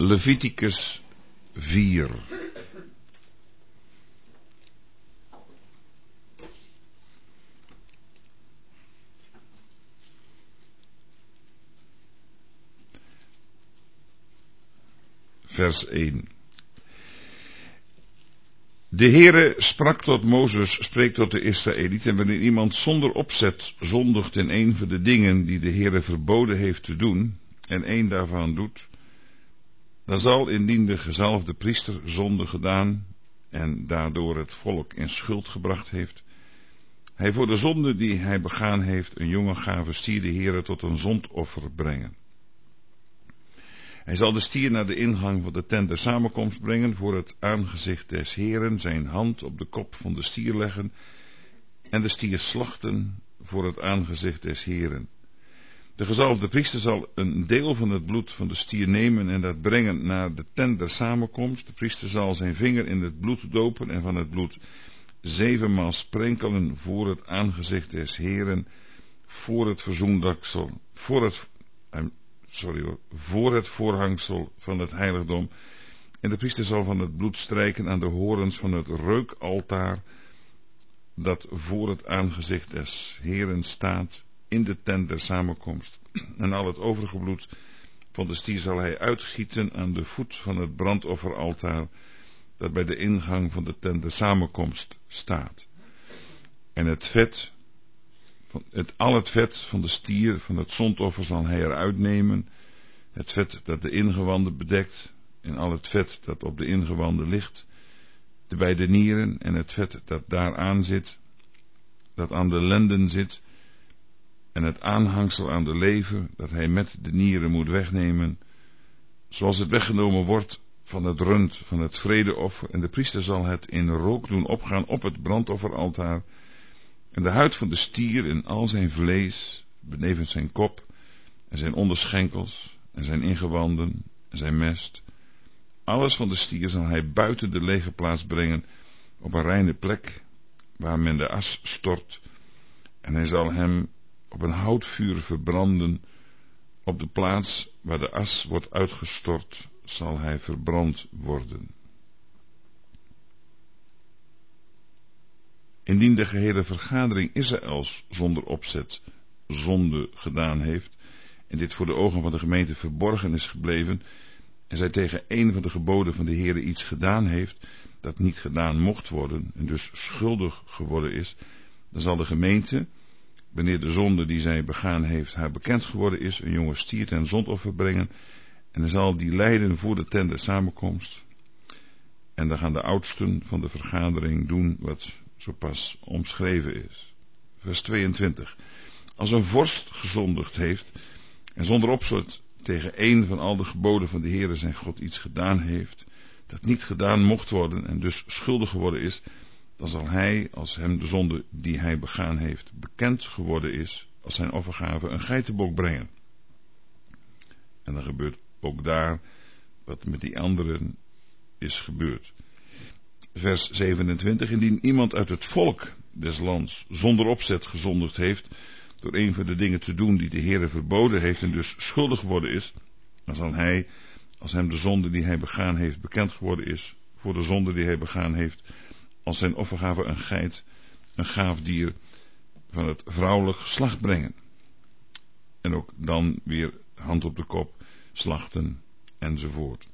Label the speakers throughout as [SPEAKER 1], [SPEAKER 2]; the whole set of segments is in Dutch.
[SPEAKER 1] Leviticus 4. Vers 1. De Heere sprak tot Mozes, spreekt tot de Israëlieten, wanneer iemand zonder opzet zondigt in een van de dingen die de Heere verboden heeft te doen, en één daarvan doet, dan zal indien de gezalfde priester zonde gedaan en daardoor het volk in schuld gebracht heeft, hij voor de zonde die hij begaan heeft een jonge gave stier de Heere tot een zondoffer brengen. Hij zal de stier naar de ingang van de tent der samenkomst brengen, voor het aangezicht des Heeren, zijn hand op de kop van de stier leggen en de stier slachten voor het aangezicht des Heeren. De gezalfde priester zal een deel van het bloed van de stier nemen en dat brengen naar de tent der samenkomst. De priester zal zijn vinger in het bloed dopen en van het bloed 7 maal sprenkelen voor het aangezicht des Heeren, voor het verzoendaksel, voor het voorhangsel van het heiligdom. En de priester zal van het bloed strijken aan de horens van het reukaltaar dat voor het aangezicht des Heeren staat in de tent der samenkomst. En al het overige bloed van de stier zal hij uitgieten aan de voet van het brandofferaltaar dat bij de ingang van de tent der samenkomst staat. En al het vet van de stier van het zondoffer zal hij eruit nemen, het vet dat de ingewanden bedekt en al het vet dat op de ingewanden ligt, de beide nieren en het vet dat daaraan zit, dat aan de lenden zit, en het aanhangsel aan de lever dat hij met de nieren moet wegnemen, zoals het weggenomen wordt van het rund van het vredeoffer, en de priester zal het in rook doen opgaan op het brandofferaltaar. En de huid van de stier en al zijn vlees, benevens zijn kop en zijn onderschenkels en zijn ingewanden en zijn mest, alles van de stier zal hij buiten de legerplaats brengen op een reine plek waar men de as stort, en hij zal hem op een houtvuur verbranden. Op de plaats waar de as wordt uitgestort zal hij verbrand worden. Indien de gehele vergadering Israëls zonder opzet zonde gedaan heeft, en dit voor de ogen van de gemeente verborgen is gebleven, en zij tegen een van de geboden van de Heere iets gedaan heeft, dat niet gedaan mocht worden, en dus schuldig geworden is, dan zal de gemeente, wanneer de zonde die zij begaan heeft haar bekend geworden is, een jonge stier ten zondoffer brengen, en dan zal die lijden voor de tent der samenkomst, en dan gaan de oudsten van de vergadering doen wat zo pas omschreven is. Vers 22. Als een vorst gezondigd heeft en zonder opzet tegen een van al de geboden van de Heere zijn God iets gedaan heeft, dat niet gedaan mocht worden en dus schuldig geworden is, dan zal hij, als hem de zonde die hij begaan heeft bekend geworden is, als zijn offergave een geitenbok brengen. En dan gebeurt ook daar wat met die anderen is gebeurd. Vers 27. Indien iemand uit het volk des lands zonder opzet gezondigd heeft, door een van de dingen te doen die de Heere verboden heeft en dus schuldig geworden is, dan zal hij, als hem de zonde die hij begaan heeft bekend geworden is, voor de zonde die hij begaan heeft, als zijn offergave een geit, een gaaf dier van het vrouwelijk geslacht brengen. En ook dan weer hand op de kop, slachten enzovoort.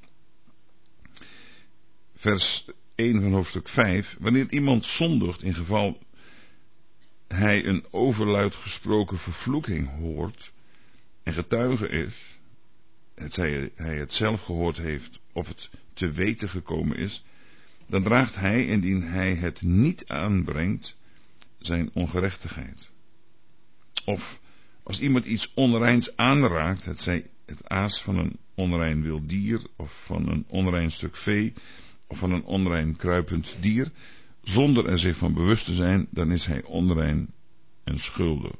[SPEAKER 1] Vers 1 van hoofdstuk 5. Wanneer iemand zondigt in geval hij een overluid gesproken vervloeking hoort en getuige is, hetzij hij het zelf gehoord heeft of het te weten gekomen is, dan draagt hij, indien hij het niet aanbrengt, zijn ongerechtigheid. Of als iemand iets onreins aanraakt, hetzij het aas van een onrein wild dier of van een onrein stuk vee of van een onrein kruipend dier, zonder er zich van bewust te zijn, dan is hij onrein en schuldig.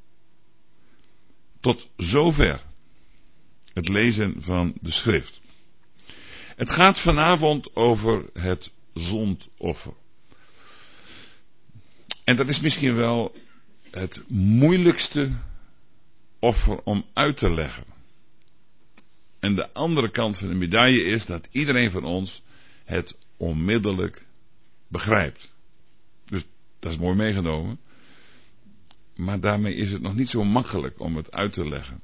[SPEAKER 1] Tot zover het lezen van de schrift. Het gaat vanavond over het zondoffer. En dat is misschien wel het moeilijkste offer om uit te leggen. En de andere kant van de medaille is dat iedereen van ons het onmiddellijk begrijpt. Dus dat is mooi meegenomen. Maar daarmee is het nog niet zo makkelijk om het uit te leggen.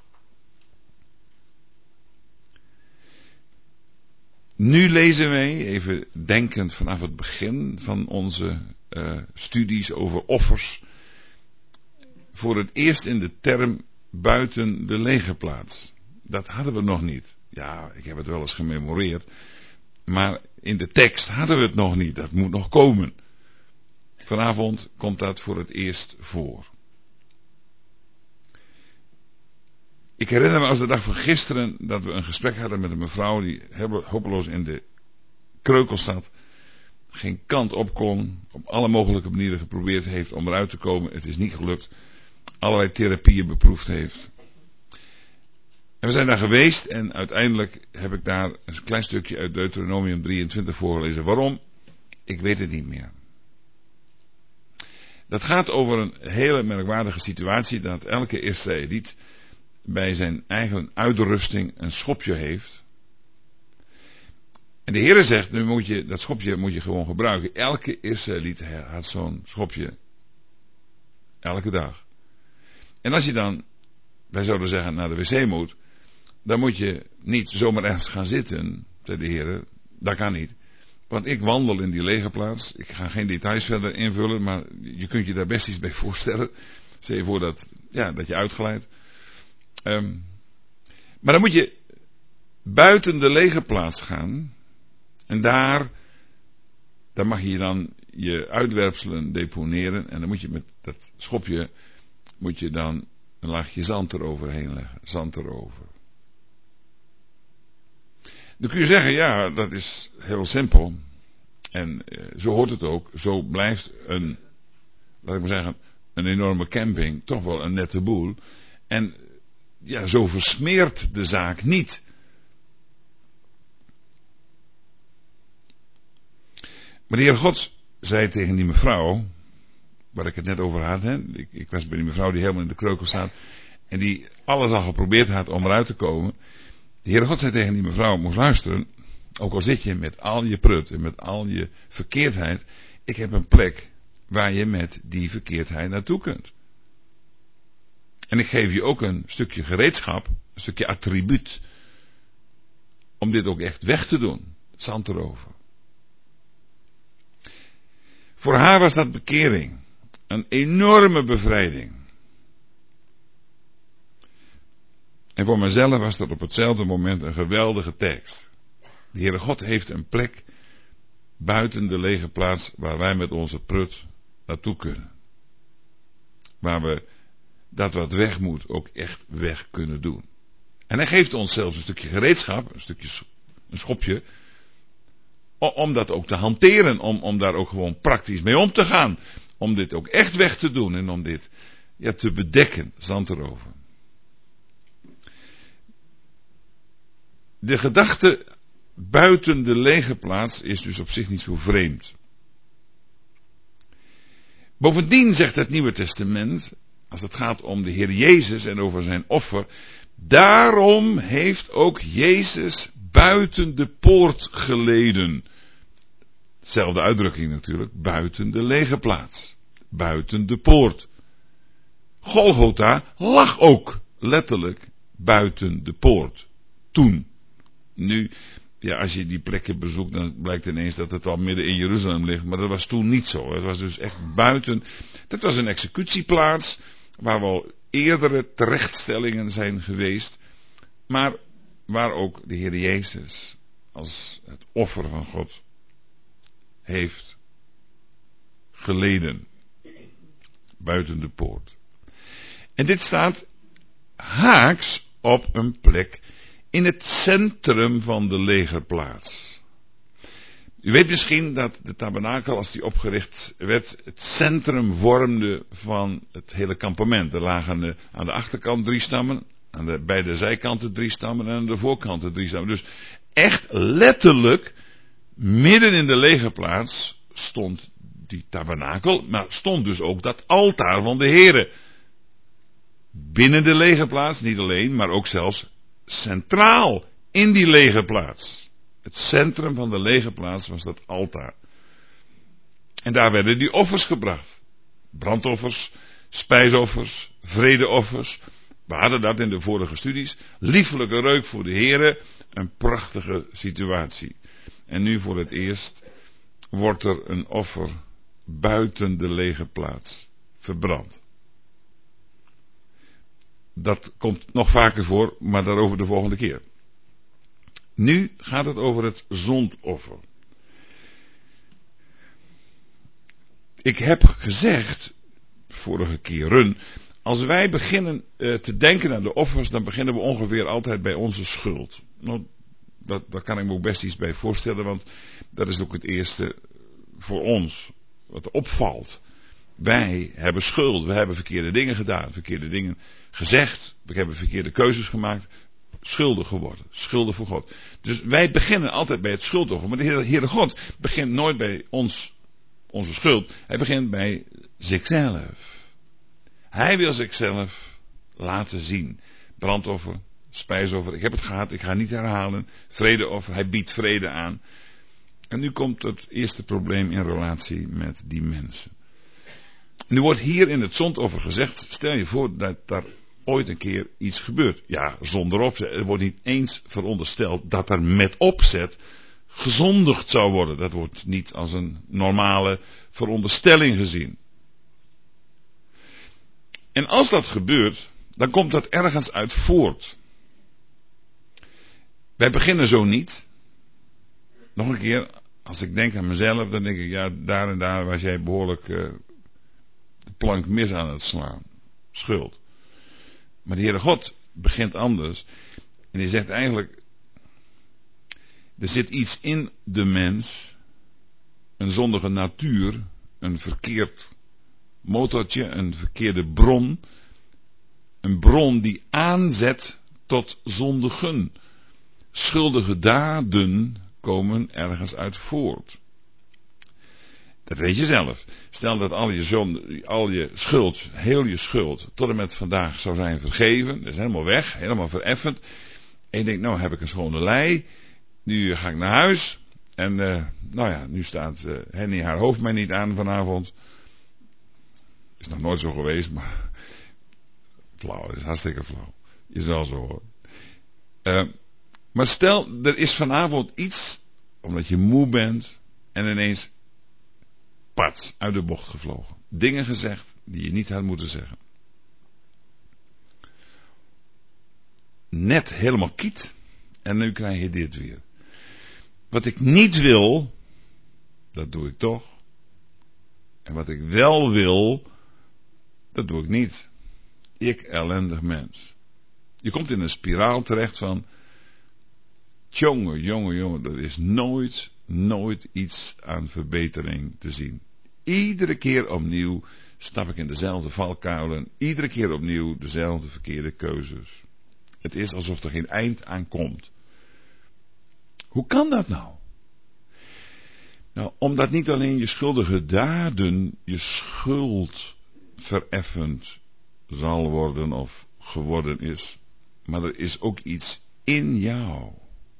[SPEAKER 1] Nu lezen wij, even denkend vanaf het begin van onze studies over offers, voor het eerst in de term buiten de legerplaats. Dat hadden we nog niet. Ja, ik heb het wel eens gememoreerd. Maar in de tekst hadden we het nog niet. Dat moet nog komen. Vanavond komt dat voor het eerst voor. Ik herinner me als de dag van gisteren dat we een gesprek hadden met een mevrouw die hopeloos in de kreukels zat. Geen kant op kon. Op alle mogelijke manieren geprobeerd heeft om eruit te komen. Het is niet gelukt. Allerlei therapieën beproefd heeft. En we zijn daar geweest en uiteindelijk heb ik daar een klein stukje uit Deuteronomium 23 voorgelezen. Waarom? Ik weet het niet meer. Dat gaat over een hele merkwaardige situatie dat elke Israëliet bij zijn eigen uitrusting een schopje heeft. En de Heere zegt, nu dat schopje moet je gewoon gebruiken. Elke Israëliet had zo'n schopje. Elke dag. En als je dan, wij zouden zeggen, naar de wc moet, dan moet je niet zomaar ergens gaan zitten, zei de Heer. Dat kan niet. Want ik wandel in die legerplaats. Ik ga geen details verder invullen, maar je kunt je daar best iets bij voorstellen. Stel je voor dat je uitglijdt. Maar dan moet je buiten de legerplaats gaan. En daar mag je dan je uitwerpselen deponeren. En dan moet je met dat schopje dan een laagje zand eroverheen leggen. Zand erover. Dan kun je zeggen, ja, dat is heel simpel. En zo hoort het ook. Zo blijft een enorme camping toch wel een nette boel. En ja, zo versmeert de zaak niet. Maar de Heer God zei tegen die mevrouw, waar ik het net over had, ik was bij die mevrouw die helemaal in de kreukel staat, en die alles al geprobeerd had om eruit te komen. De Heere God zei tegen die mevrouw, moest luisteren, ook al zit je met al je prut en met al je verkeerdheid, ik heb een plek waar je met die verkeerdheid naartoe kunt. En ik geef je ook een stukje gereedschap, een stukje attribuut, om dit ook echt weg te doen. Zand erover. Voor haar was dat bekering. Een enorme bevrijding. En voor mezelf was dat op hetzelfde moment een geweldige tekst. De Heere God heeft een plek buiten de lege plaats waar wij met onze prut naartoe kunnen. Waar we dat wat weg moet ook echt weg kunnen doen. En hij geeft ons zelfs een stukje gereedschap, een schopje, om dat ook te hanteren, om daar ook gewoon praktisch mee om te gaan. Om dit ook echt weg te doen en om dit te bedekken, zand erover. De gedachte buiten de lege plaats is dus op zich niet zo vreemd. Bovendien zegt het Nieuwe Testament, als het gaat om de Heer Jezus en over zijn offer, daarom heeft ook Jezus buiten de poort geleden. Zelfde uitdrukking natuurlijk, buiten de lege plaats. Buiten de poort. Golgotha lag ook letterlijk buiten de poort. Toen. Nu, als je die plekken bezoekt, dan blijkt ineens dat het al midden in Jeruzalem ligt. Maar dat was toen niet zo. Het was dus echt buiten. Dat was een executieplaats, waar wel eerdere terechtstellingen zijn geweest. Maar waar ook de Heer Jezus als het offer van God heeft geleden. Buiten de poort. En dit staat haaks op een plek in het centrum van de legerplaats. U weet misschien dat de tabernakel, als die opgericht werd, het centrum vormde van het hele kampement. Er lagen aan de achterkant 3 stammen, aan beide zijkanten 3 stammen en aan de voorkanten 3 stammen. Dus echt letterlijk, midden in de legerplaats stond die tabernakel, maar stond dus ook dat altaar van de Heere. Binnen de legerplaats, niet alleen, maar ook zelfs centraal in die lege plaats. Het centrum van de lege plaats was dat altaar. En daar werden die offers gebracht. Brandoffers, spijsoffers, vredeoffers. We hadden dat in de vorige studies. Liefelijke reuk voor de Here. Een prachtige situatie. En nu voor het eerst wordt er een offer buiten de lege plaats verbrand. Dat komt nog vaker voor, maar daarover de volgende keer. Nu gaat het over het zondoffer. Ik heb gezegd, vorige keren, als wij beginnen te denken aan de offers, dan beginnen we ongeveer altijd bij onze schuld. Nou, daar kan ik me ook best iets bij voorstellen, want dat is ook het eerste voor ons wat opvalt. Wij hebben schuld, we hebben verkeerde dingen gedaan, verkeerde dingen gezegd, we hebben verkeerde keuzes gemaakt, schuldig geworden, schuldig voor God. Dus wij beginnen altijd bij het schuldoffer, maar de Heere God begint nooit bij onze schuld, hij begint bij zichzelf. Hij wil zichzelf laten zien. Brandoffer, spijsoffer, ik heb het gehad, ik ga niet herhalen. Vredeoffer, hij biedt vrede aan. En nu komt het eerste probleem in relatie met die mensen. Nu wordt hier in het zondoffer gezegd, stel je voor dat daar ooit een keer iets gebeurt. Ja, zonder opzet. Er wordt niet eens verondersteld dat er met opzet gezondigd zou worden. Dat wordt niet als een normale veronderstelling gezien. En als dat gebeurt, dan komt dat ergens uit voort. Wij beginnen zo niet. Nog een keer, als ik denk aan mezelf, dan denk ik, ja, daar en daar was jij behoorlijk de plank mis aan het slaan. Schuld. Maar de Heere God begint anders. En die zegt eigenlijk, er zit iets in de mens, een zondige natuur, een verkeerd motortje, een verkeerde bron. Een bron die aanzet tot zondigen. Schuldige daden komen ergens uit voort. Dat weet je zelf. Stel dat al je schuld, heel je schuld, tot en met vandaag zou zijn vergeven. Dat is helemaal weg, helemaal vereffend. En je denkt, nou heb ik een schone lei. Nu ga ik naar huis. En nou ja, nu staat Henny haar hoofd mij niet aan vanavond. Is nog nooit zo geweest, maar flauw, het is hartstikke flauw. Je zal zo horen. Maar stel, er is vanavond iets, omdat je moe bent, en ineens, pats, uit de bocht gevlogen. Dingen gezegd die je niet had moeten zeggen. Net helemaal kiet, en nu krijg je dit weer. Wat ik niet wil, dat doe ik toch. En wat ik wel wil, dat doe ik niet. Ik ellendig mens. Je komt in een spiraal terecht van, jongen, er is nooit iets aan verbetering te zien. Iedere keer opnieuw stap ik in dezelfde valkuilen. Iedere keer opnieuw dezelfde verkeerde keuzes. Het is alsof er geen eind aan komt. Hoe kan dat nou? Nou, omdat niet alleen je schuldige daden je schuld vereffend zal worden of geworden is, maar er is ook iets in jou.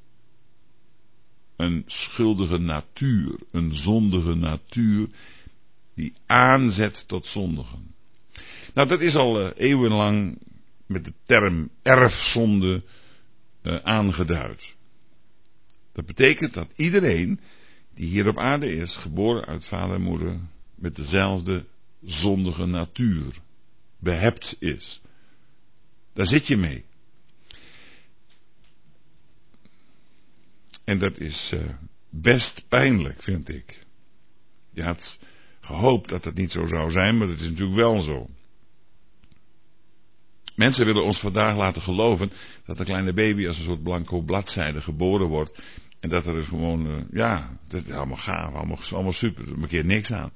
[SPEAKER 1] Een schuldige natuur, een zondige natuur die aanzet tot zondigen. Nou, dat is al eeuwenlang met de term erfzonde aangeduid. Dat betekent dat iedereen die hier op aarde is, geboren uit vader en moeder, met dezelfde zondige natuur behept is. Daar zit je mee. En dat is best pijnlijk, vind ik. Je had gehoopt dat het niet zo zou zijn, maar dat is natuurlijk wel zo. Mensen willen ons vandaag laten geloven dat een kleine baby als een soort blanco bladzijde geboren wordt. En dat er dus gewoon, dat is allemaal gaaf, allemaal super, er markeert niks aan.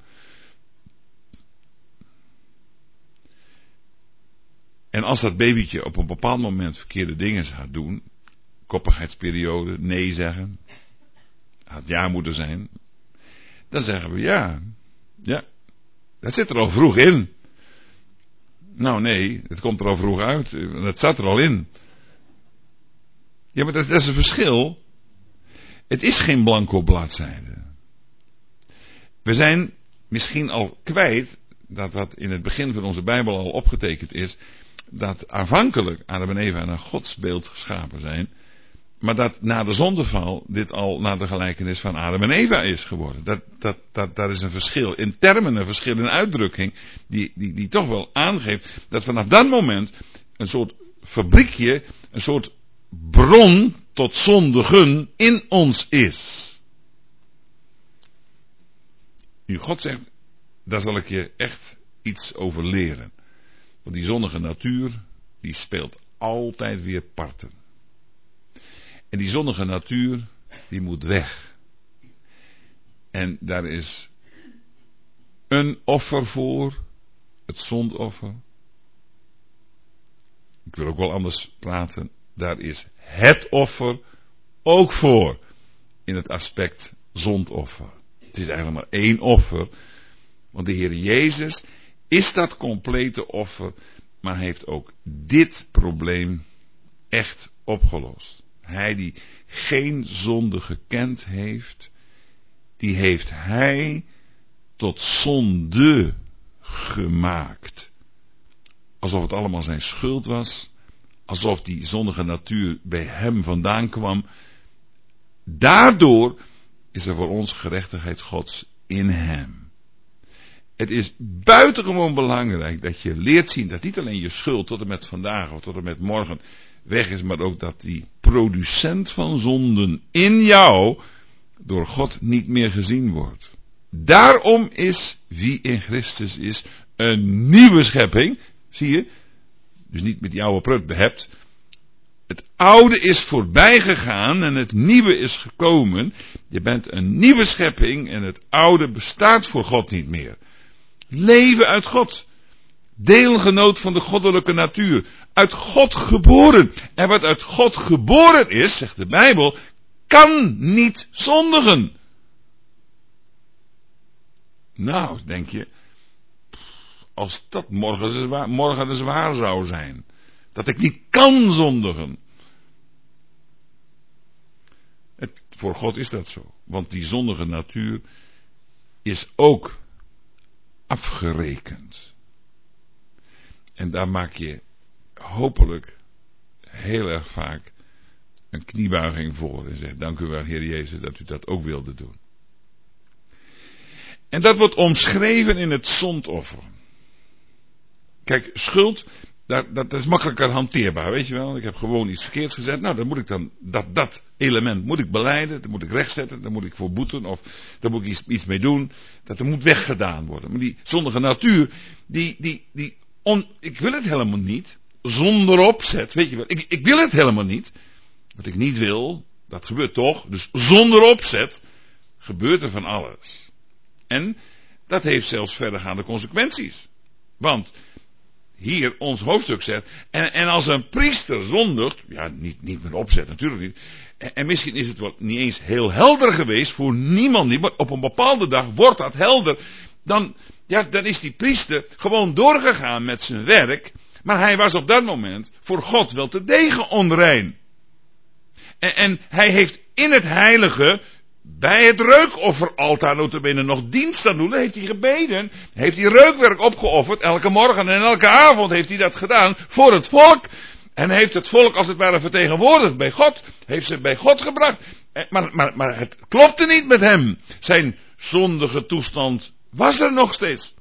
[SPEAKER 1] En als dat babytje op een bepaald moment verkeerde dingen gaat doen, koppigheidsperiode, nee zeggen, had jaarmoeder zijn, dan zeggen we ja, dat zit er al vroeg in. Nou nee, het komt er al vroeg uit, dat zat er al in. Ja, maar dat is een verschil. Het is geen blanco bladzijde. We zijn misschien al kwijt dat wat in het begin van onze Bijbel al opgetekend is, dat aanvankelijk Adam en Eva naar Gods beeld geschapen zijn, maar dat na de zondeval dit al naar de gelijkenis van Adam en Eva is geworden. Dat is een verschil in termen, een verschil in uitdrukking, die toch wel aangeeft dat vanaf dat moment een soort fabriekje, een soort bron tot zondigen in ons is. Nu God zegt, daar zal ik je echt iets over leren. Want die zondige natuur, die speelt altijd weer parten. En die zondige natuur, die moet weg. En daar is een offer voor, het zondoffer. Ik wil ook wel anders praten. Daar is het offer ook voor, in het aspect zondoffer. Het is eigenlijk maar één offer, want de Heer Jezus is dat complete offer, maar heeft ook dit probleem echt opgelost. Hij die geen zonde gekend heeft, die heeft hij tot zonde gemaakt. Alsof het allemaal zijn schuld was, alsof die zondige natuur bij hem vandaan kwam. Daardoor is er voor ons gerechtigheid Gods in hem. Het is buitengewoon belangrijk dat je leert zien dat niet alleen je schuld tot en met vandaag of tot en met morgen weg is, maar ook dat die producent van zonden in jou door God niet meer gezien wordt. Daarom is wie in Christus is een nieuwe schepping. Zie je? Dus niet met die oude prut behept. Het oude is voorbij gegaan en het nieuwe is gekomen. Je bent een nieuwe schepping en het oude bestaat voor God niet meer. Leven uit God. Deelgenoot van de goddelijke natuur. Uit God geboren. En wat uit God geboren is, zegt de Bijbel, kan niet zondigen. Nou, denk je, als dat morgen dus waar zou zijn. Dat ik niet kan zondigen. Voor God is dat zo. Want die zondige natuur is ook afgerekend. En daar maak je hopelijk heel erg vaak een kniebuiging voor. En zegt, dank u wel Heer Jezus dat u dat ook wilde doen. En dat wordt omschreven in het zondoffer. Kijk, schuld, dat is makkelijker hanteerbaar, weet je wel. Ik heb gewoon iets verkeerds gezegd. Nou, dan moet ik dan, dat element moet ik belijden. Dat moet ik rechtzetten. Daar moet ik voor boeten. Of daar moet ik iets mee doen. Dat er moet weggedaan worden. Maar die zondige natuur, ik wil het helemaal niet. Zonder opzet, weet je wel. Ik wil het helemaal niet. Wat ik niet wil, dat gebeurt toch. Dus zonder opzet gebeurt er van alles. En dat heeft zelfs verdergaande consequenties. Want hier ons hoofdstuk zegt, en als een priester zondigt, ja, niet met opzet, natuurlijk niet. En misschien is het wel niet eens heel helder geweest voor niemand niet, maar op een bepaalde dag wordt dat helder. Dan is die priester gewoon doorgegaan met zijn werk, maar hij was op dat moment voor God wel te degen onrein. En hij heeft in het heilige, bij het reukofferaltaar notabene nog dienst aan doen, heeft hij gebeden, heeft hij reukwerk opgeofferd, elke morgen en elke avond heeft hij dat gedaan voor het volk, en heeft het volk als het ware vertegenwoordigd bij God, heeft ze bij God gebracht, maar het klopte niet met hem, zijn zondige toestand was er nog steeds.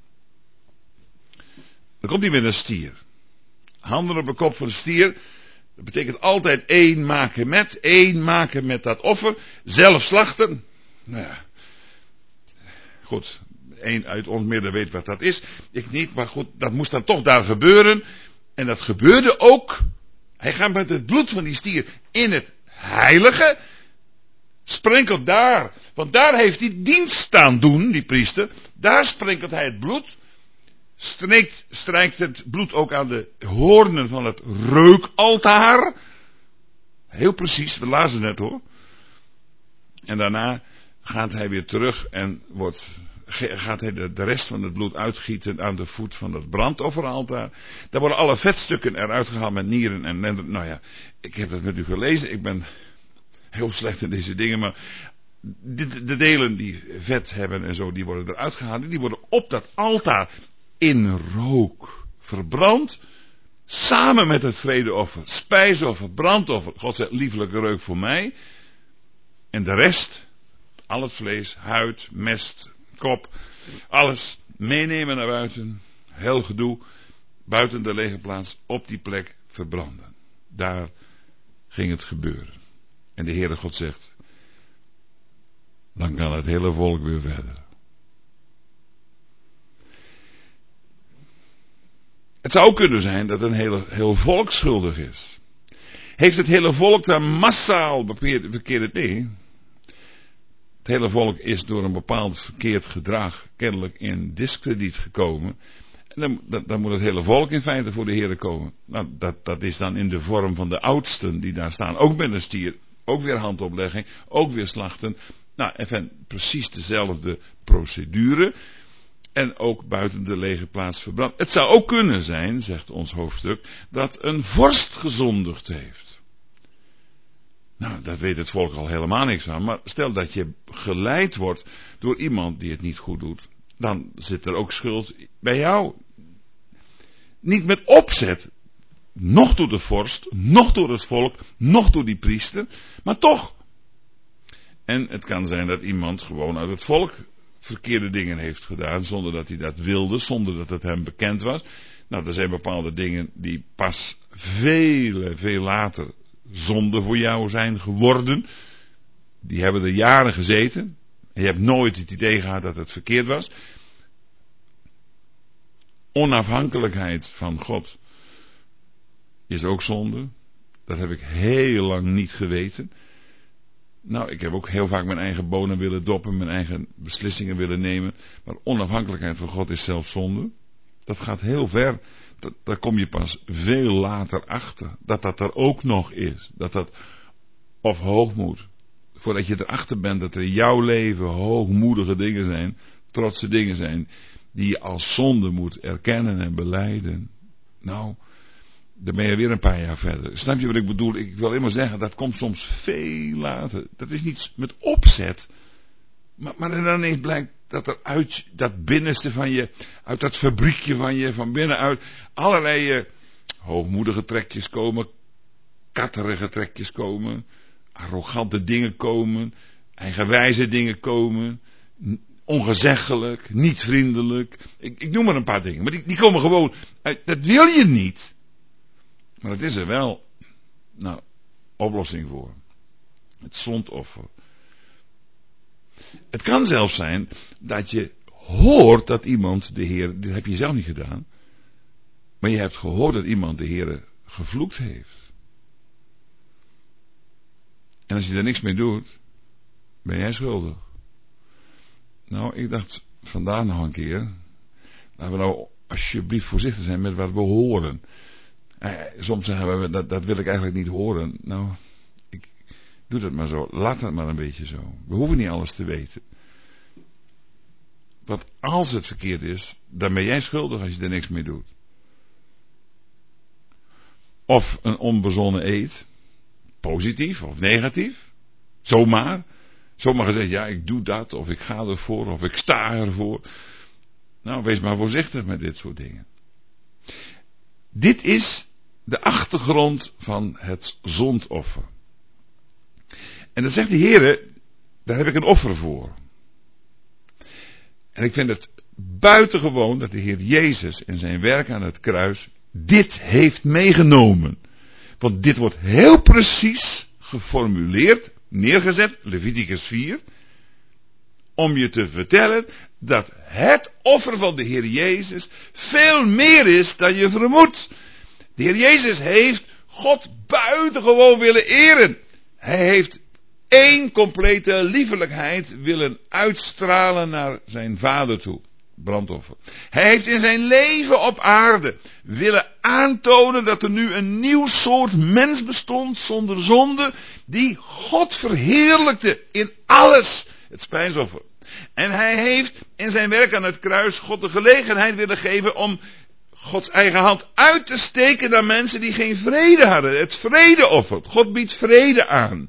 [SPEAKER 1] Dan komt hij met een stier, handen op de kop van de stier. Dat betekent altijd één maken met dat offer. Zelf slachten. Nou ja. Goed. Eén uit ons midden weet wat dat is. Ik niet, maar goed. Dat moest dan toch daar gebeuren. En dat gebeurde ook. Hij gaat met het bloed van die stier in het heilige. Sprenkelt daar. Want daar heeft hij dienst staan doen, die priester. Daar sprenkelt hij het bloed. Strijkt het bloed ook aan de hoornen van het reukaltaar. Heel precies, we lazen het hoor. En daarna gaat hij weer terug en wordt gaat hij de rest van het bloed uitgieten aan de voet van het brandofferaltaar. Daar worden alle vetstukken eruit gehaald met nieren en lenderen. Nou ja, ik heb dat met u gelezen. Ik ben heel slecht in deze dingen, maar de delen die vet hebben en zo, die worden eruit gehaald. En die worden op dat altaar in rook verbrand. Samen met het vredeoffer, spijsoffer, brandoffer. God zegt, liefelijke reuk voor mij. En de rest, al het vlees, huid, mest, kop, alles meenemen naar buiten. Heel gedoe, buiten de lege plaats, op die plek verbranden. Daar ging het gebeuren. En de Heere God zegt, dan kan het hele volk weer verder. Het zou ook kunnen zijn dat een heel volk schuldig is. Heeft het hele volk daar massaal verkeerd? Nee. Het hele volk is door een bepaald verkeerd gedrag kennelijk in diskrediet gekomen. En dan moet het hele volk in feite voor de Heere komen. Nou, dat is dan in de vorm van de oudsten die daar staan. Ook met een stier, ook weer handoplegging, ook weer slachten. Nou, even precies dezelfde procedure. En ook buiten de lege plaats verbrand. Het zou ook kunnen zijn, zegt ons hoofdstuk, dat een vorst gezondigd heeft. Nou, dat weet het volk al helemaal niks van. Maar stel dat je geleid wordt door iemand die het niet goed doet. Dan zit er ook schuld bij jou. Niet met opzet. Nog door de vorst, nog door het volk, nog door die priester. Maar toch. En het kan zijn dat iemand gewoon uit het volk verkeerde dingen heeft gedaan, zonder dat hij dat wilde, zonder dat het hem bekend was. Nou, er zijn bepaalde dingen die pas veel later zonde voor jou zijn geworden. Die hebben er jaren gezeten. En je hebt nooit het idee gehad dat het verkeerd was. Onafhankelijkheid van God is ook zonde. Dat heb ik heel lang niet geweten. Nou, ik heb ook heel vaak mijn eigen bonen willen doppen, mijn eigen beslissingen willen nemen. Maar onafhankelijkheid van God is zelfs zonde. Dat gaat heel ver. Daar kom je pas veel later achter. Dat er ook nog is. Dat of hoogmoed. Voordat je erachter bent dat er in jouw leven hoogmoedige dingen zijn, trotse dingen zijn, die je als zonde moet erkennen en belijden. Nou, dan ben je weer een paar jaar verder. Snap je wat ik bedoel? Ik wil alleen maar zeggen, dat komt soms veel later. Dat is niet met opzet. Maar dan ineens blijkt dat er uit dat binnenste van je, uit dat fabriekje van je, van binnenuit, allerlei hoogmoedige trekjes komen, katterige trekjes komen, arrogante dingen komen, eigenwijze dingen komen, ongezeggelijk, niet vriendelijk. Ik noem maar een paar dingen, maar die komen gewoon uit, dat wil je niet. Maar het is er wel, oplossing voor. Het zondoffer. Het kan zelfs zijn dat je hoort dat iemand de Heer, dit heb je zelf niet gedaan, maar je hebt gehoord dat iemand de Heer gevloekt heeft. En als je daar niks mee doet, ben jij schuldig. Nou, ik dacht vandaag nog een keer, laten we nou alsjeblieft voorzichtig zijn met wat we horen. Soms zeggen we, dat wil ik eigenlijk niet horen. Nou, ik doe dat maar zo. Laat het maar een beetje zo. We hoeven niet alles te weten. Want als het verkeerd is, dan ben jij schuldig als je er niks mee doet. Of een onbezonnen eed. Positief of negatief. Zomaar. Zomaar gezegd, ja, ik doe dat. Of ik ga ervoor. Of ik sta ervoor. Nou, wees maar voorzichtig met dit soort dingen. Dit is de achtergrond van het zondoffer. En dan zegt de Heere, daar heb ik een offer voor. En ik vind het buitengewoon dat de Heer Jezus in zijn werk aan het kruis dit heeft meegenomen. Want dit wordt heel precies geformuleerd, neergezet, Leviticus 4, om je te vertellen dat het offer van de Heer Jezus veel meer is dan je vermoedt. De Heer Jezus heeft God buitengewoon willen eren. Hij heeft één complete liefelijkheid willen uitstralen naar zijn Vader toe. Brandoffer. Hij heeft in zijn leven op aarde willen aantonen dat er nu een nieuw soort mens bestond zonder zonde, die God verheerlijkte in alles. Het spijsoffer. En hij heeft in zijn werk aan het kruis God de gelegenheid willen geven om Gods eigen hand uit te steken naar mensen die geen vrede hadden. Het vredeoffer. God biedt vrede aan.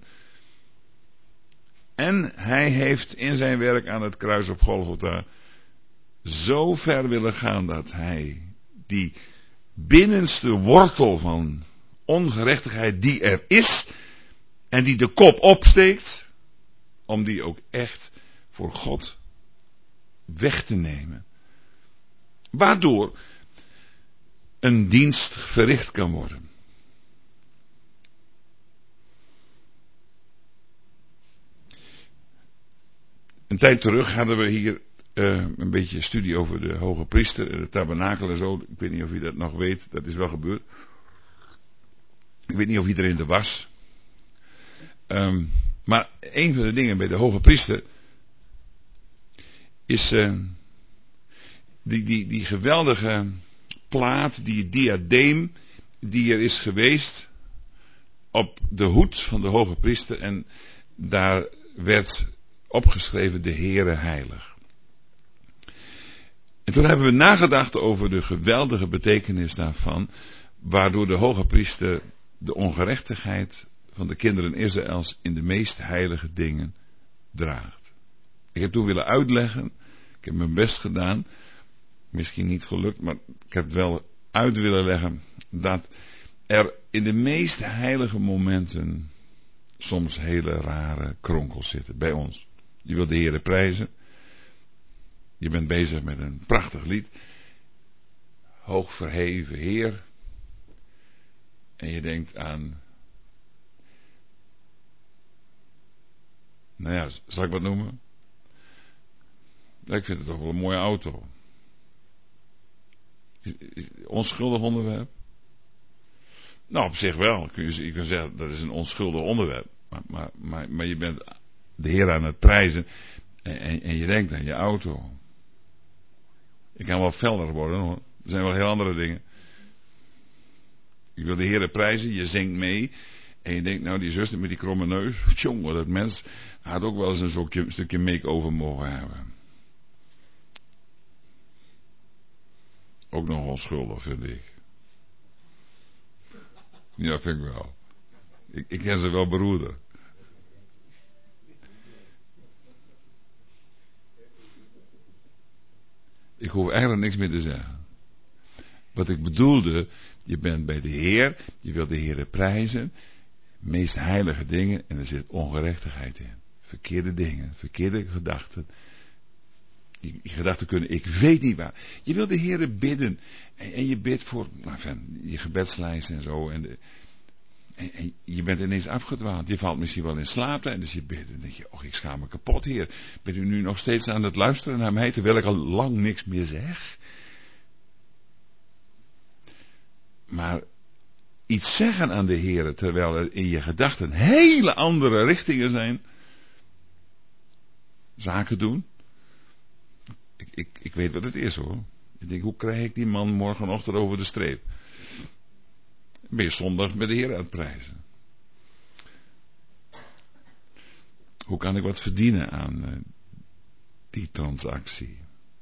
[SPEAKER 1] En hij heeft in zijn werk aan het kruis op Golgotha zo ver willen gaan dat hij die binnenste wortel van ongerechtigheid die er is en die de kop opsteekt, om die ook echt voor God weg te nemen. Waardoor een dienst verricht kan worden. Een tijd terug hadden we hier een beetje studie over de hoge priester, de tabernakel en zo. Ik weet niet of u dat nog weet, dat is wel gebeurd. Ik weet niet of iedereen er was. Maar een van de dingen bij de hoge priester is die geweldige plaat, die diadeem die er is geweest op de hoed van de hoge priester, en daar werd opgeschreven de Heere heilig. En toen hebben we nagedacht over de geweldige betekenis daarvan, waardoor de hoge priester de ongerechtigheid van de kinderen Israëls in de meest heilige dingen draagt. Ik heb toen willen uitleggen, ik heb mijn best gedaan, misschien niet gelukt, maar ik heb wel uit willen leggen dat er in de meest heilige momenten soms hele rare kronkels zitten bij ons. Je wilt de Heere prijzen, je bent bezig met een prachtig lied, hoog verheven Heer, en je denkt aan, nou ja, zal ik wat noemen? Ik vind het toch wel een mooie auto. Onschuldig onderwerp? Nou, op zich wel. Je kunt zeggen, dat is een onschuldig onderwerp. Maar je bent de Heer aan het prijzen en je denkt aan je auto. Ik kan wel felder worden hoor. Er zijn wel heel andere dingen. Je wil de Heer prijzen, je zingt mee. En je denkt, nou die zuster met die kromme neus. Tjonge, dat mens had ook wel eens een stukje make-over mogen hebben. Ook nog onschuldig, vind ik. Ja, vind ik wel. Ik ken ze wel beroerder. Ik hoef eigenlijk niks meer te zeggen. Wat ik bedoelde, je bent bij de Heer, je wilt de Heer prijzen, meest heilige dingen, en er zit ongerechtigheid in. Verkeerde dingen, verkeerde gedachten. Die gedachten kunnen, ik weet niet waar. Je wil de Heer bidden. En je bidt voor je gebedslijst en zo. En je bent ineens afgedwaald. Je valt misschien wel in slaap tijdens je bid. En dan denk je, ik schaam me kapot, Heer. Bent u nu nog steeds aan het luisteren naar mij, terwijl ik al lang niks meer zeg? Maar iets zeggen aan de Heer, terwijl er in je gedachten hele andere richtingen zijn. Zaken doen. Ik weet wat het is hoor. Ik denk, hoe krijg ik die man morgenochtend over de streep? Ben je zondag met de Heer aan het prijzen? Hoe kan ik wat verdienen aan die transactie?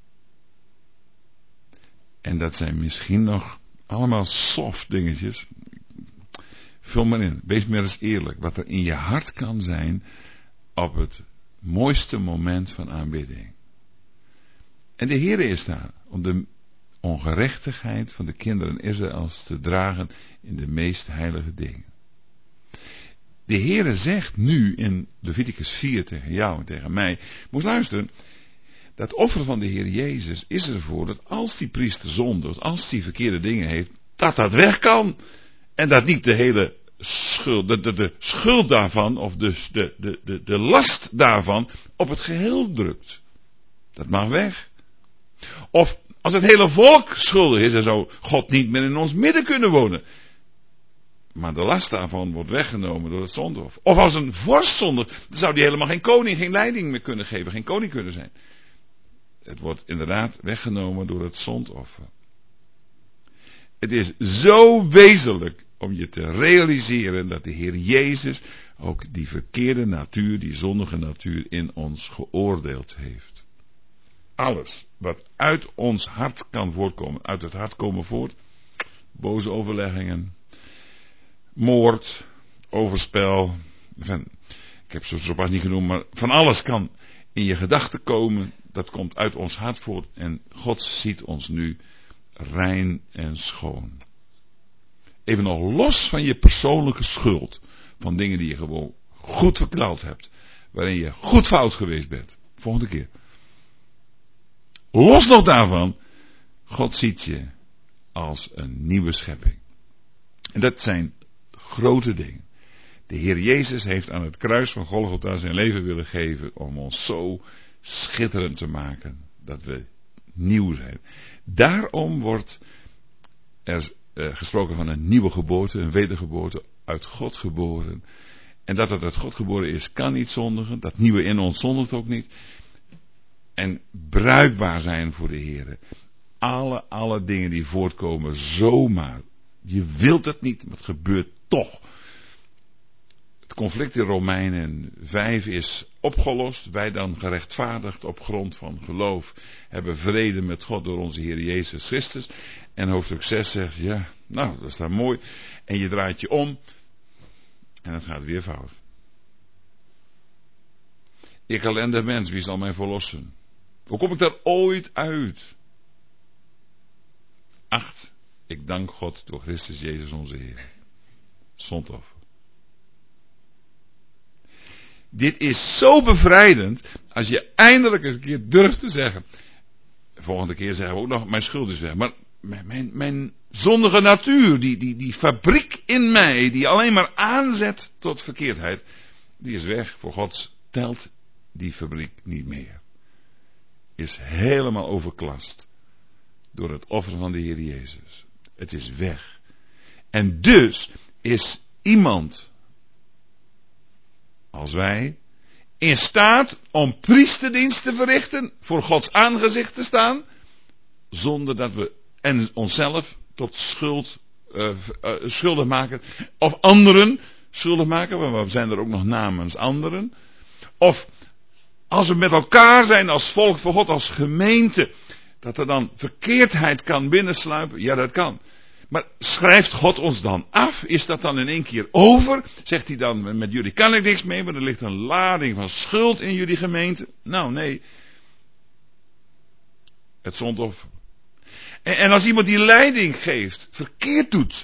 [SPEAKER 1] En dat zijn misschien nog allemaal soft dingetjes. Vul maar in. Wees maar eens eerlijk. Wat er in je hart kan zijn op het mooiste moment van aanbidding. En de Heer is daar om de ongerechtigheid van de kinderen Israëls te dragen in de meest heilige dingen. De Heer zegt nu in Leviticus 4 tegen jou en tegen mij, moet luisteren, dat offer van de Heer Jezus is ervoor dat als die priester zondigt, als die verkeerde dingen heeft, dat weg kan. En dat niet de hele schuld, de schuld daarvan, of dus de last daarvan op het geheel drukt. Dat mag weg. Of als het hele volk schuldig is, dan zou God niet meer in ons midden kunnen wonen. Maar de last daarvan wordt weggenomen door het zondeoffer. Of als een vorst zondigt, dan zou die helemaal geen koning, geen leiding meer kunnen geven, geen koning kunnen zijn. Het wordt inderdaad weggenomen door het zondoffer. Het is zo wezenlijk om je te realiseren dat de Heer Jezus ook die verkeerde natuur, die zondige natuur in ons geoordeeld heeft. Alles wat uit ons hart kan voortkomen, uit het hart komen voort, boze overleggingen, moord, overspel, ik heb ze zo pas niet genoemd, maar van alles kan in je gedachten komen, dat komt uit ons hart voort en God ziet ons nu rein en schoon. Even nog los van je persoonlijke schuld, van dingen die je gewoon goed verknald hebt, waarin je goed fout geweest bent, volgende keer. Los nog daarvan, God ziet je als een nieuwe schepping. En dat zijn grote dingen. De Heer Jezus heeft aan het kruis van Golgotha zijn leven willen geven om ons zo schitterend te maken dat we nieuw zijn. Daarom wordt er gesproken van een nieuwe geboorte, een wedergeboorte, uit God geboren. En dat het uit God geboren is, kan niet zondigen. Dat nieuwe in ons zondigt ook niet. En bruikbaar zijn voor de Heer. Alle dingen die voortkomen zomaar. Je wilt het niet, maar het gebeurt toch. Het conflict in Romeinen 5 is opgelost. Wij dan gerechtvaardigd op grond van geloof hebben vrede met God door onze Heer Jezus Christus. En hoofdstuk 6 zegt, ja, nou, dat is dan mooi. En je draait je om en het gaat weer fout. Ik ellendig mens, wie zal mij verlossen? Hoe kom ik daar ooit uit? 8. Ik dank God door Christus Jezus onze Heer. Zondoffer. Dit is zo bevrijdend als je eindelijk eens een keer durft te zeggen. De volgende keer zeggen we ook nog, mijn schuld is weg. Maar mijn zondige natuur, die fabriek in mij, die alleen maar aanzet tot verkeerdheid, die is weg. Voor God telt die fabriek niet meer. Is helemaal overklast door het offer van de Heer Jezus. Het is weg. En dus is iemand als wij in staat om priesterdienst te verrichten, voor Gods aangezicht te staan, zonder dat we onszelf tot schuldig maken, of anderen schuldig maken, want we zijn er ook nog namens anderen. Of als we met elkaar zijn als volk van God, als gemeente, dat er dan verkeerdheid kan binnensluipen, ja, dat kan. Maar schrijft God ons dan af? Is dat dan in één keer over? Zegt hij dan, met jullie kan ik niks mee, maar er ligt een lading van schuld in jullie gemeente? Nou, nee. Het zondoffer. En als iemand die leiding geeft, verkeerd doet,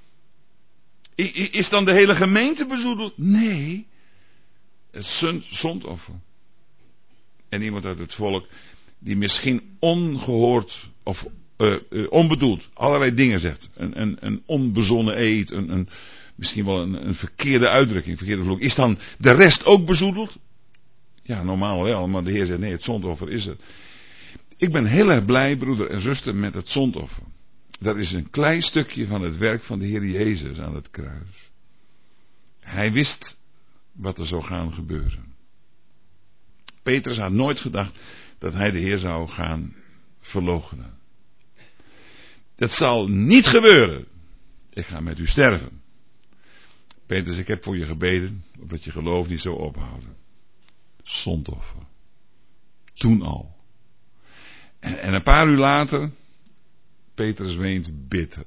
[SPEAKER 1] is dan de hele gemeente bezoedeld? Nee. Het zondoffer. En iemand uit het volk, die misschien ongehoord of onbedoeld allerlei dingen zegt. Een onbezonnen eed, misschien wel een verkeerde uitdrukking, verkeerde vloek. Is dan de rest ook bezoedeld? Ja, normaal wel, maar de Heer zegt nee, het zondoffer is er. Ik ben heel erg blij, broeder en zuster, met het zondoffer. Dat is een klein stukje van het werk van de Heer Jezus aan het kruis. Hij wist wat er zou gaan gebeuren. Petrus had nooit gedacht dat hij de Heer zou gaan verloochenen. Dat zal niet gebeuren. Ik ga met u sterven. Petrus, ik heb voor je gebeden, opdat je geloof niet zou ophouden. Zondoffer. Toen al. En een paar uur later, Petrus weent bitter.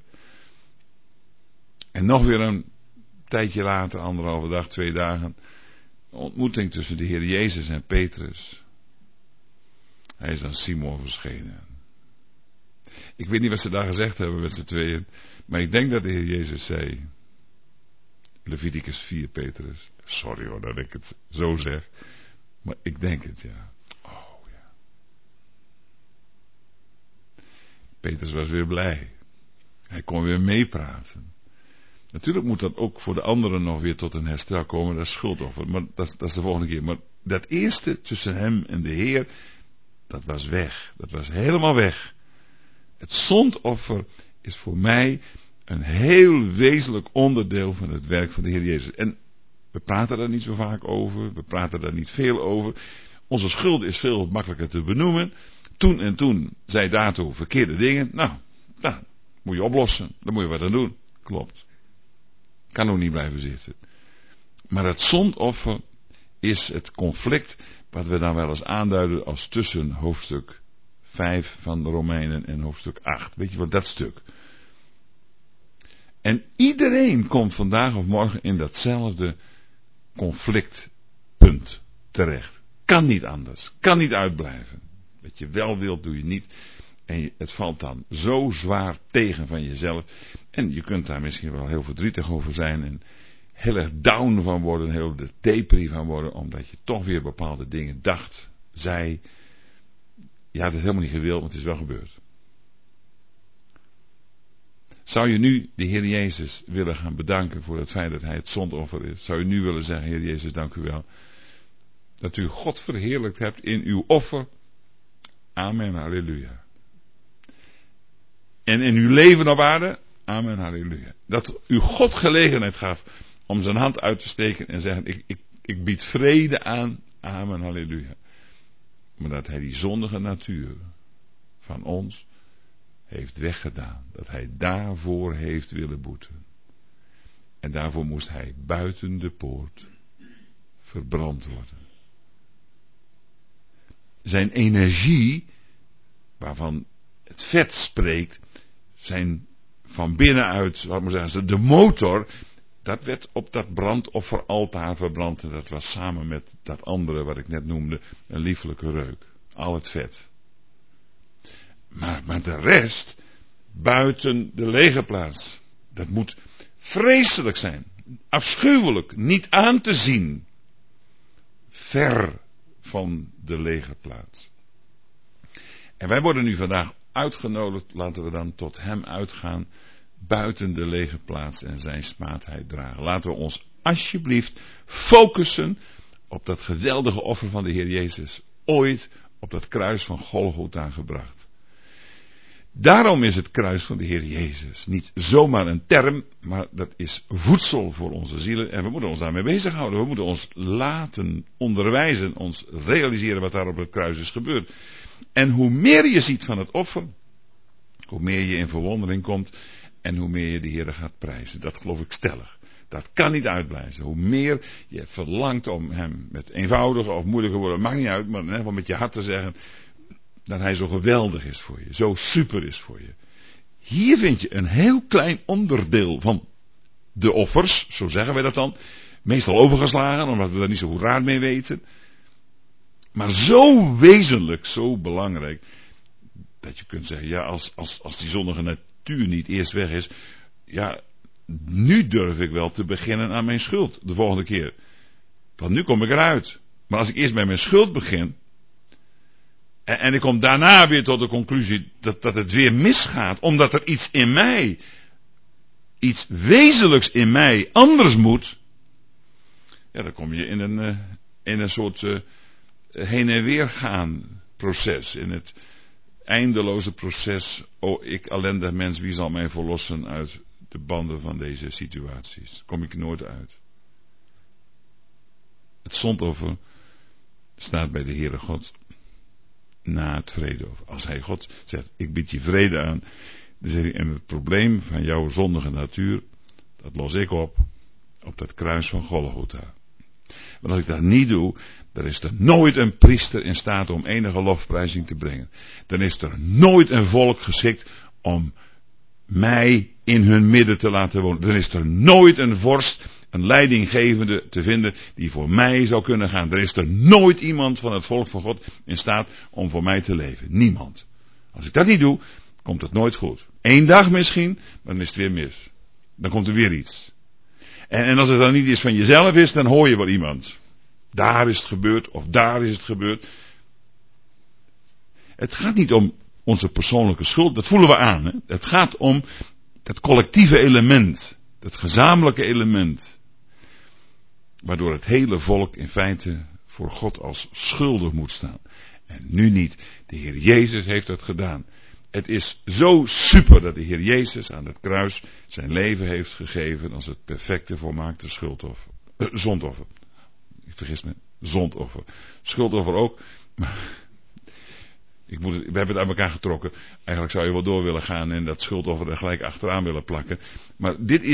[SPEAKER 1] En nog weer een tijdje later, 1,5 dag, 2 dagen, een ontmoeting tussen de Heer Jezus en Petrus. Hij is aan Simon verschenen. Ik weet niet wat ze daar gezegd hebben met z'n tweeën, maar ik denk dat de Heer Jezus zei, Leviticus 4, Petrus. Sorry hoor dat ik het zo zeg, maar ik denk het, ja. Oh ja. Petrus was weer blij. Hij kon weer meepraten. Natuurlijk moet dat ook voor de anderen nog weer tot een herstel komen, dat is schuldoffer, maar dat is de volgende keer. Maar dat eerste tussen hem en de Heer, dat was weg. Dat was helemaal weg. Het zondoffer is voor mij een heel wezenlijk onderdeel van het werk van de Heer Jezus. En we praten daar niet zo vaak over, we praten daar niet veel over. Onze schuld is veel makkelijker te benoemen. Toen en toen zei daartoe verkeerde dingen. Nou, moet je oplossen, daar moet je wat aan doen. Klopt. Kan ook niet blijven zitten. Maar het zondoffer is het conflict wat we dan wel eens aanduiden als tussen hoofdstuk 5 van de Romeinen en hoofdstuk 8. Weet je wat, dat stuk. En iedereen komt vandaag of morgen in datzelfde conflictpunt terecht. Kan niet anders. Kan niet uitblijven. Wat je wel wilt, doe je niet. En het valt dan zo zwaar tegen van jezelf. En je kunt daar misschien wel heel verdrietig over zijn. En heel erg down van worden. Heel de depri van worden. Omdat je toch weer bepaalde dingen dacht. Zei. Je had het helemaal niet gewild, maar het is wel gebeurd. Zou je nu de Heer Jezus willen gaan bedanken voor het feit dat Hij het zondoffer is? Zou je nu willen zeggen, Heer Jezus, dank u wel. Dat u God verheerlijkt hebt in uw offer. Amen, halleluja. En in uw leven op aarde. Amen, halleluja. Dat u God gelegenheid gaf om zijn hand uit te steken en zeggen, ik bied vrede aan. Amen, halleluja. Maar dat Hij die zondige natuur van ons heeft weggedaan. Dat Hij daarvoor heeft willen boeten. En daarvoor moest Hij buiten de poort verbrand worden. Zijn energie, waarvan het vet spreekt, zijn van binnenuit, wat moet ik zeggen, de motor, dat werd op dat brandofferaltaar verbrand. En dat was samen met dat andere wat ik net noemde, een liefelijke reuk. Al het vet. Maar de rest, buiten de legerplaats, dat moet vreselijk zijn. Afschuwelijk, niet aan te zien. Ver van de legerplaats. En wij worden nu vandaag uitgenodigd, laten we dan tot Hem uitgaan, buiten de legerplaats en zijn smaadheid dragen. Laten we ons alsjeblieft focussen op dat geweldige offer van de Heer Jezus, ooit op dat kruis van Golgotha gebracht. Daarom is het kruis van de Heer Jezus niet zomaar een term, maar dat is voedsel voor onze zielen en we moeten ons daarmee bezighouden. We moeten ons laten onderwijzen, ons realiseren wat daar op het kruis is gebeurd. En hoe meer je ziet van het offer, hoe meer je in verwondering komt en hoe meer je de Heer gaat prijzen. Dat geloof ik stellig. Dat kan niet uitblijven. Hoe meer je verlangt om Hem met eenvoudige of moeilijke woorden, maakt niet uit, maar in ieder geval met je hart te zeggen dat Hij zo geweldig is voor je, zo super is voor je. Hier vind je een heel klein onderdeel van de offers, zo zeggen wij dat dan, meestal overgeslagen, omdat we daar niet zo goed raad mee weten. Maar zo wezenlijk, zo belangrijk, dat je kunt zeggen, ja, als die zondige natuur niet eerst weg is, ja, nu durf ik wel te beginnen aan mijn schuld, de volgende keer. Want nu kom ik eruit. Maar als ik eerst bij mijn schuld begin, en ik kom daarna weer tot de conclusie dat het weer misgaat, omdat er iets in mij, iets wezenlijks in mij anders moet, ja, dan kom je in een soort heen en weer gaan proces, in het eindeloze proces, ik ellendig mens, wie zal mij verlossen uit de banden van deze situaties? Kom ik nooit uit. Het zondoffer staat bij de Heere God na het vredeoffer. Als hij God zegt, ik bied je vrede aan, dan zegt hij, en het probleem van jouw zondige natuur, dat los ik op dat kruis van Golgotha. Want als ik dat niet doe, dan is er nooit een priester in staat om enige lofprijzing te brengen. Dan is er nooit een volk geschikt om mij in hun midden te laten wonen. Dan is er nooit een vorst, een leidinggevende te vinden die voor mij zou kunnen gaan. Er is er nooit iemand van het volk van God in staat om voor mij te leven. Niemand. Als ik dat niet doe, komt het nooit goed. 1 dag misschien, maar dan is het weer mis. Dan komt er weer iets. En als het dan niet iets van jezelf is, dan hoor je wel iemand. Daar is het gebeurd, of daar is het gebeurd. Het gaat niet om onze persoonlijke schuld, dat voelen we aan. Hè? Het gaat om het collectieve element, het gezamenlijke element. Waardoor het hele volk in feite voor God als schuldig moet staan. En nu niet. De Heer Jezus heeft het gedaan. Het is zo super dat de Heer Jezus aan het kruis zijn leven heeft gegeven als het perfecte volmaakte zondoffer. Ik vergis me, zondoffer. Schuldoffer ook. Maar we hebben het aan elkaar getrokken. Eigenlijk zou je wel door willen gaan en dat schuldoffer er gelijk achteraan willen plakken. Maar dit is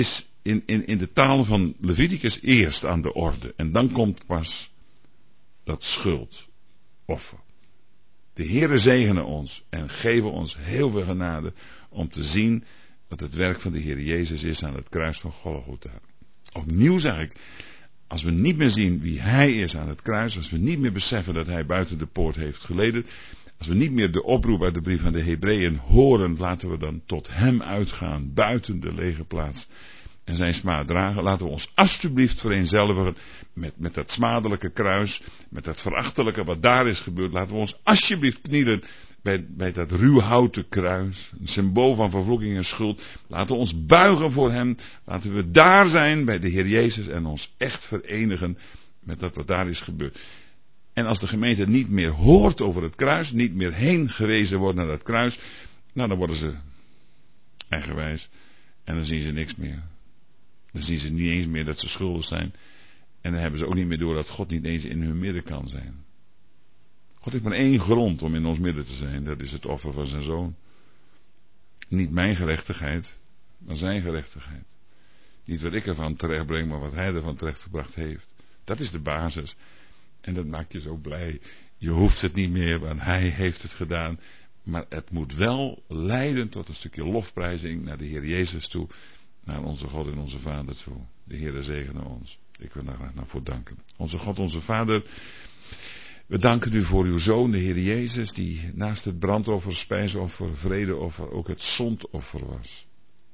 [SPEAKER 1] in de taal van Leviticus eerst aan de orde. En dan komt pas dat schuldoffer. De Heere zegene ons en geven ons heel veel genade om te zien wat het werk van de Heer Jezus is aan het kruis van Golgotha. Opnieuw zeg ik, als we niet meer zien wie Hij is aan het kruis, als we niet meer beseffen dat Hij buiten de poort heeft geleden, als we niet meer de oproep uit de brief aan de Hebreeën horen, laten we dan tot Hem uitgaan, buiten de lege plaats en zijn smaad dragen. Laten we ons alsjeblieft vereenzelvigen met dat smadelijke kruis, met dat verachtelijke wat daar is gebeurd. Laten we ons alsjeblieft knielen bij dat ruwhouten kruis, een symbool van vervloeking en schuld. Laten we ons buigen voor Hem. Laten we daar zijn bij de Heer Jezus en ons echt verenigen met dat wat daar is gebeurd. En als de gemeente niet meer hoort over het kruis, niet meer heen gewezen wordt naar dat kruis, nou dan worden ze eigenwijs en dan zien ze niks meer. Dan zien ze niet eens meer dat ze schuldig zijn. En dan hebben ze ook niet meer door dat God niet eens in hun midden kan zijn. God heeft maar één grond om in ons midden te zijn. Dat is het offer van zijn zoon. Niet mijn gerechtigheid, maar zijn gerechtigheid. Niet wat ik ervan terechtbreng, maar wat hij ervan terechtgebracht heeft. Dat is de basis. En dat maakt je zo blij. Je hoeft het niet meer, want hij heeft het gedaan. Maar het moet wel leiden tot een stukje lofprijzing naar de Heer Jezus toe. Naar onze God en onze Vader toe. De Heer zegene ons. Ik wil daar graag naar voor danken. Onze God, onze Vader. We danken u voor uw Zoon, de Heer Jezus. Die naast het brandoffer, spijsoffer, vredeoffer ook het zondoffer was.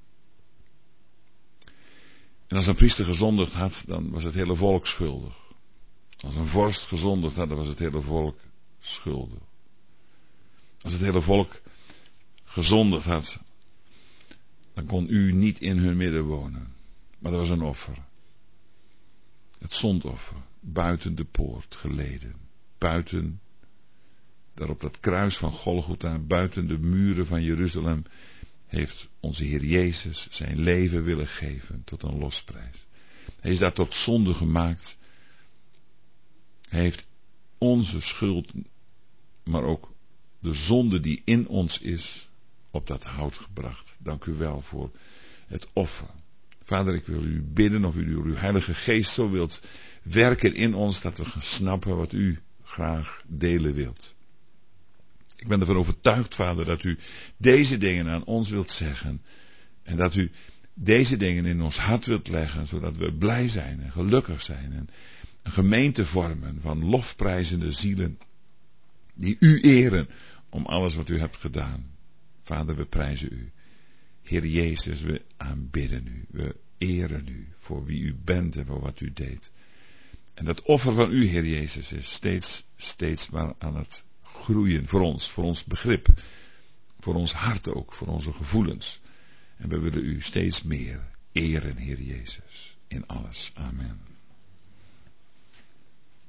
[SPEAKER 1] En als een priester gezondigd had, dan was het hele volk schuldig. Als een vorst gezondigd had, dan was het hele volk schuldig. Als het hele volk gezondigd had, dan kon u niet in hun midden wonen. Maar dat was een offer. Het zondoffer. Buiten de poort geleden. Buiten, daar op dat kruis van Golgotha, buiten de muren van Jeruzalem, heeft onze Heer Jezus zijn leven willen geven tot een losprijs. Hij is daar tot zonde gemaakt. Hij heeft onze schuld, maar ook de zonde die in ons is, op dat hout gebracht. Dank u wel voor het offer. Vader, ik wil u bidden of u door uw Heilige Geest zo wilt werken in ons, dat we gaan snappen wat u graag delen wilt. Ik ben ervan overtuigd, Vader, dat u deze dingen aan ons wilt zeggen. En dat u deze dingen in ons hart wilt leggen, zodat we blij zijn en gelukkig zijn. En een gemeente vormen van lofprijzende zielen, die u eren om alles wat u hebt gedaan. Vader, we prijzen u. Heer Jezus, we aanbidden u. We eren u voor wie u bent en voor wat u deed. En dat offer van u, Heer Jezus, is steeds maar aan het groeien voor ons begrip. Voor ons hart ook, voor onze gevoelens. En we willen u steeds meer eren, Heer Jezus, in alles. Amen.